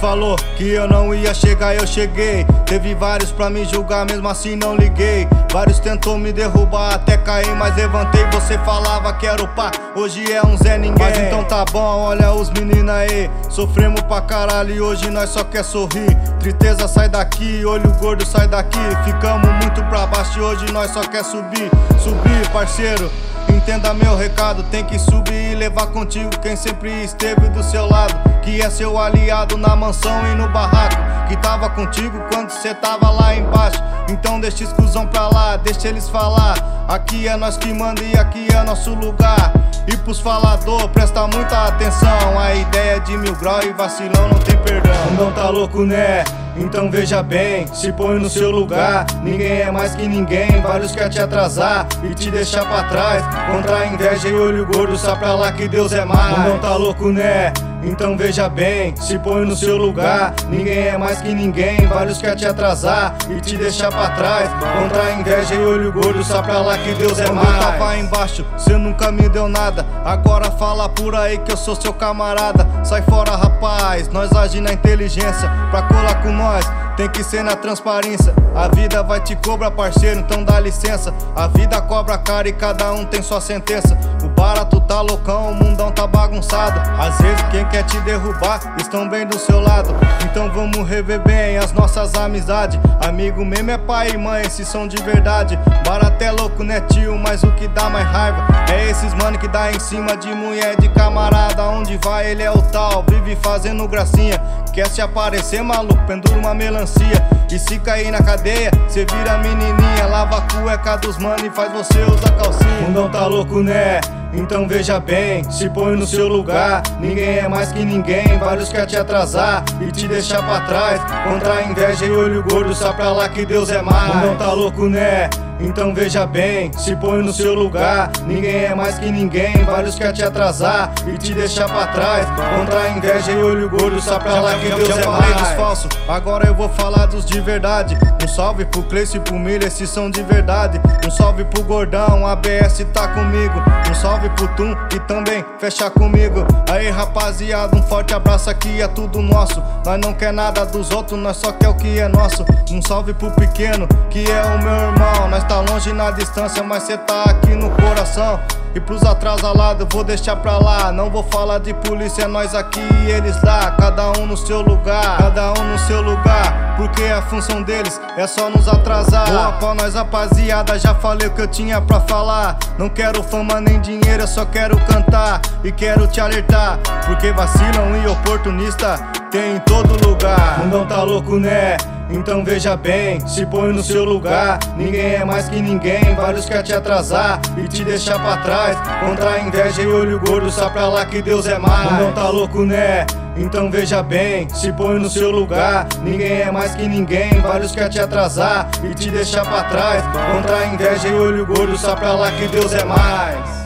falou que eu não ia chegar, eu cheguei. Teve vários pra me julgar, mesmo assim não liguei. Vários tentou me derrubar, até cair, mas levantei. Você falava que era o pá, hoje é um Zé Ninguém. Mas então tá bom, olha os meninos aí. Sofremos pra caralho e hoje nós só quer sorrir. Tristeza sai daqui, olho gordo sai daqui. Ficamos muito pra baixo e hoje nós só quer subir. Subir, parceiro, entenda meu recado. Tem que subir e levar contigo quem sempre esteve do seu lado, que é seu aliado na mansão e no barraco, que tava contigo quando cê tava lá embaixo. Então deixa exclusão pra lá, deixa eles falar. Aqui é nós que manda e aqui é nosso lugar. E pros falador, presta muita atenção. A ideia é de 1000 graus e vacilão não tem perdão. Não tá louco, né? Então veja bem, se põe no seu lugar. Ninguém é mais que ninguém, vários quer te atrasar e te deixar pra trás. Contra a inveja e olho gordo, só pra lá que Deus é mais. Não tá louco, né? Então veja bem, se põe no seu lugar. Ninguém é mais que ninguém, vários quer te atrasar e te deixar pra trás. Contra a inveja e olho gordo, só pra lá que Deus é mais. Eu tava embaixo, cê nunca me deu nada. Agora fala por aí que eu sou seu camarada. Sai fora, rapaz, nós agimos na inteligência. Pra colar com nós, tem que ser na transparência. A vida vai te cobrar, parceiro, então dá licença. A vida cobra cara e cada um tem sua sentença. O barato tá loucão, o mundão tá bagunçado. Às vezes quem quer te derrubar estão bem do seu lado. Então vamos rever bem as nossas amizades. Amigo mesmo é pai e mãe, esses são de verdade. Barato é louco, né tio, mas o que dá mais raiva é esses mano que dá em cima de mulher, de camarada. Onde vai ele é o tal, vive fazendo gracinha. Quer se aparecer maluco, pendura uma melancia. E se cair na cadeia, cê vira menininha. Lava a cueca dos mano e faz você usar calcinha. O mundão tá louco, né? Então veja bem, se põe no seu lugar. Ninguém é mais que ninguém, vários quer te atrasar e te deixar pra trás. Contra a inveja e olho gordo, só pra lá que Deus é mais. O mundão tá louco, né? Então veja bem, se põe no seu lugar. Ninguém é mais que ninguém, vários quer te atrasar e te deixar pra trás. Contra a inveja e olho gordo, só pra lá que Deus é mais. Dos falsos, agora eu vou falar dos de verdade. Um salve pro Cleice e pro Milha, esses são de verdade. Um salve pro Gordão, ABS tá comigo. Um salve pro Tum e também fecha comigo. Aí rapaziada, um forte abraço, aqui é tudo nosso. Nós não quer nada dos outros, nós só quer o que é nosso. Um salve pro pequeno, que é o meu irmão. Nós tá longe na distância, mas cê tá aqui no coração. E pros atrasalados vou deixar pra lá. Não vou falar de polícia, nós aqui e eles lá. Cada um no seu lugar, cada um no seu lugar. Porque a função deles é só nos atrasar. Boa pra nós rapaziada, já falei o que eu tinha pra falar. Não quero fama nem dinheiro, eu só quero cantar. E quero te alertar, porque vacilam e oportunista tem em todo lugar. O mundão tá louco, né? Então veja bem, se põe no seu lugar. Ninguém é mais que ninguém, vários quer te atrasar e te deixar pra trás. Contra a inveja e olho gordo, só pra lá que Deus é mais. O mundão tá louco, né? Então veja bem, se põe no seu lugar. Ninguém é mais que ninguém, vários quer te atrasar e te deixar pra trás. Contra a inveja e olho gordo, só pra lá que Deus é mais.